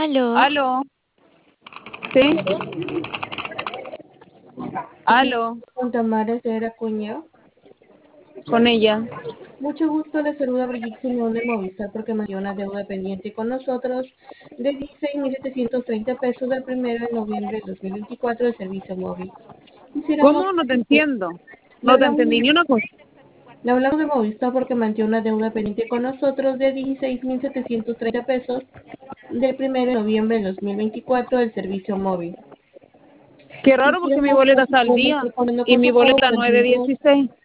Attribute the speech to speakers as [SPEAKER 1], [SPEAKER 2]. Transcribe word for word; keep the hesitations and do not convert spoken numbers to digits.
[SPEAKER 1] Aló,
[SPEAKER 2] Aló, sí,
[SPEAKER 3] Sí,
[SPEAKER 2] aló,
[SPEAKER 3] con Tamara Herrera Acuña.
[SPEAKER 2] con ella.
[SPEAKER 3] Mucho gusto, le saluda Brigitte Simón de Movistar porque me dio una deuda pendiente con nosotros de dieciséis mil setecientos treinta pesos del primero de noviembre de dos mil veinticuatro del servicio móvil. Quisiéramos,
[SPEAKER 2] ¿Cómo? No te
[SPEAKER 3] eh,
[SPEAKER 2] entiendo.
[SPEAKER 3] le
[SPEAKER 2] No te
[SPEAKER 3] hablamos,
[SPEAKER 2] entendí ni una cosa.
[SPEAKER 3] le hablamos de Movistar porque mantiene una deuda pendiente con nosotros de dieciséis mil setecientos treinta pesos del primero de noviembre de dos mil veinticuatro del servicio móvil.
[SPEAKER 2] Qué raro porque mi
[SPEAKER 3] Quisiéramos
[SPEAKER 2] boleta
[SPEAKER 3] saber si
[SPEAKER 2] está al
[SPEAKER 3] podemos
[SPEAKER 2] día
[SPEAKER 3] estar poniendo
[SPEAKER 2] y
[SPEAKER 3] con
[SPEAKER 2] mi
[SPEAKER 3] su pago
[SPEAKER 2] boleta
[SPEAKER 3] para
[SPEAKER 2] no es de
[SPEAKER 3] enviar.
[SPEAKER 2] dieciséis.